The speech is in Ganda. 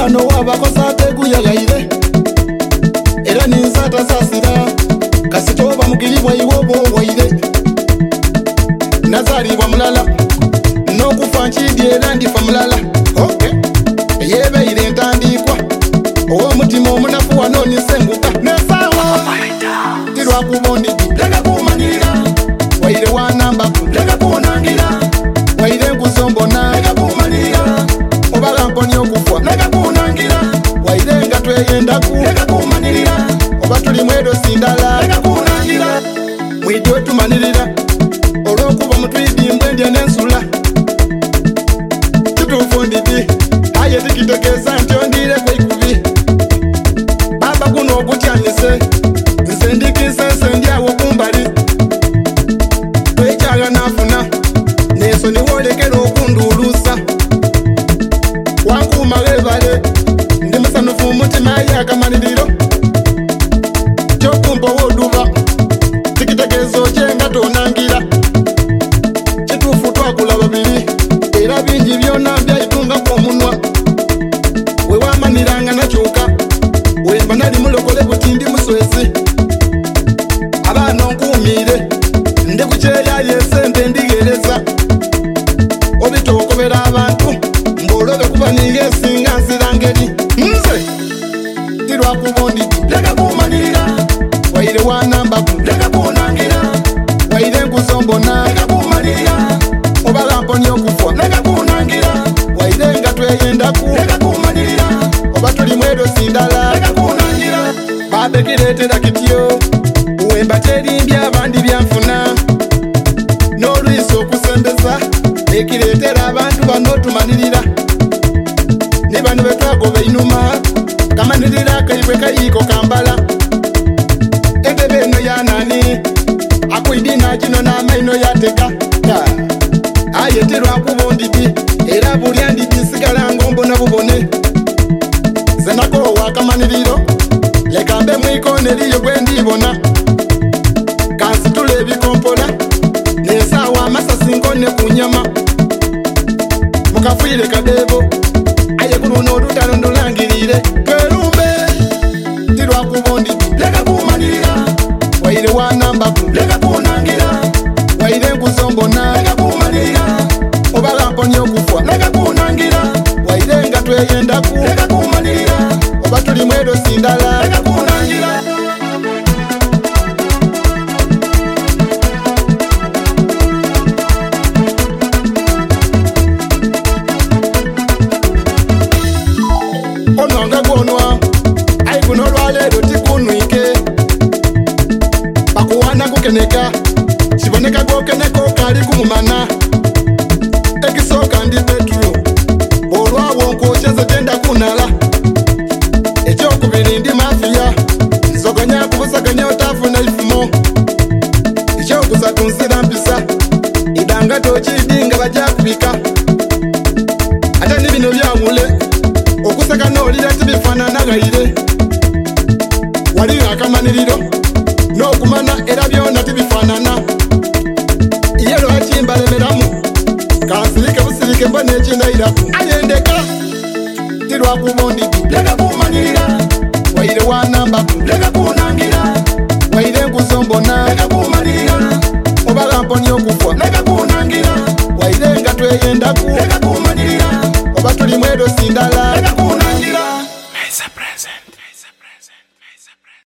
Wano wabakosa teguyagaire era ninsata sasira kasitoba mugiribwa iwobo waire nazalibwa mulala n'okufa nkidi era ndifa mulala yebeire entandikwa ow'omutima omunafu wano nisenguka nesawa tirwakuba ondidi lega kumanira waire wanambaku lega kunangira waire nkuzombona lega kumanira obala mponi okufwa lega kunangira waire nga tweyendaku lega kumanirira oba tuli mwedo sindala lega kunangira mwidi wetumanirira olw'okuba mutwidi mbwendya n'ensula kituufu ndidi aye tikitegeeza nti ondire kweikubi baba guno ogutyanise nze ndikise nse ndyawo kumbali twekyaga nafuna neso niwolekera okunduulusa wankuuma lebale ndi musanufu mutima aye akamaliriro kyokumpa owoduba tikitegeeza okyenga tonangira kituufu twakula babiri era bingi byona byayitungaku omunwa wewamaniranga nakyuka wemba nali mulokole buti ndi muswezi abaana onkuumire ndi kukyeyayo esente ndigereza obitokobera abantu mbaolobe kuba niyo esinga nsira ngeri nze tirwakuba ondidi lega kumanirira waire wanambaku lega kunangira waire nkuzombona lega kumanirira obala mponi okufwa lega kunangira waire nga tweyendaku lega kumanirira oba tuli mwedo sindala lega kunangira babekireetera kityo wemba terimbya abandi byanfuna n'olwisa okusembeza ekireetera abantu bano tumanirira ne bano betwagoba einuma kamanirira kaibwe kayiiko kambala entebe eno yanani akuidina kino n'amaino yateka aye terwakuba ondidi era bulya ndidi sigala ngombona bubone zenakoowa akamaniriro leka mbe mwikoneriyo gwe ndibona kansitula ebikompola nesaawa amasasi nkone ku nyama mukafuyire kadeebo aye kuluno olutalo ndulangirire twerumbe tirwakuba ondidi lega kumanirira waire wanambaku lega kunangira waire nkuzombona lega kumanirira obala mponi okufwa lega kunangira waire nga tweyendaku lega kumanirira oba tuli mwedo sindala lega kunangira ononga gwonwa ayi guno olwaleero tikunwike bakuwana kukeneka kiboneka gwokeneka okali kumumana ekisooka ndi petro olwawo nkokyeze genda kunala ekyokubiri ndi mafiya nzoganya kubusaganya otafuna ifumo ekyokusatu nsira mpisa idanga tokidi nga bajakubika ate ni bino byawule okuseka n'olira tibifaananagayire wali akamaniriro n'okumana era byona tibifaanana ye lwaki mbalemeramu kansirike busirike mbona ekindairaku ayendeka tirwakuba ondidi lega kumanirira waire wanambaku lega kunangira waire nkuzombona lega kumanirira obala mponi okufwa lega kunangira waire nga tweyendaku